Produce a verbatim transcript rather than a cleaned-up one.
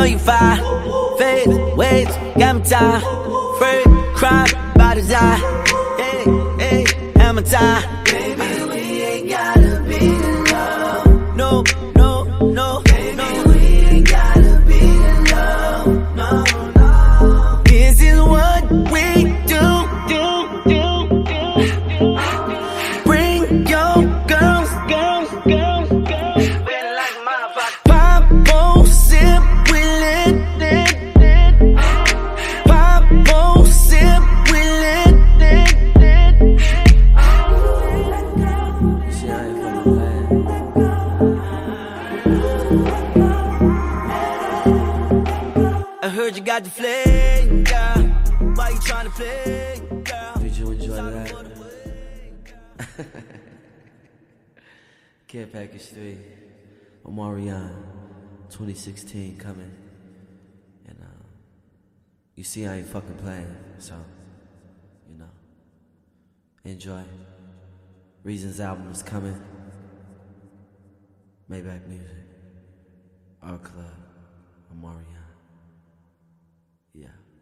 know you fine. Fades, waves, got me tired. Afraid, crime, by design. Hey, hey, hammer time. Baby, we ain't gotta be in love. No, no, no, baby, no. We ain't gotta be in love. No, no. This is what we do, do, do, do. Bring your girls, girls, girls, girls. Better like my pop, oh, sip, we lit, lit, lit. Pop, oh, sip, we lit, lit, lit. See, I ain't fucking playing. I heard you got the flame, girl. Why you tryna play, girl? Did you enjoy that? Care Package three, Omarion, twenty sixteen coming. And uh, you see I ain't fucking playing, so, you know, enjoy. Reasons album is coming. Maybach Music, our club, Omarion. Yeah.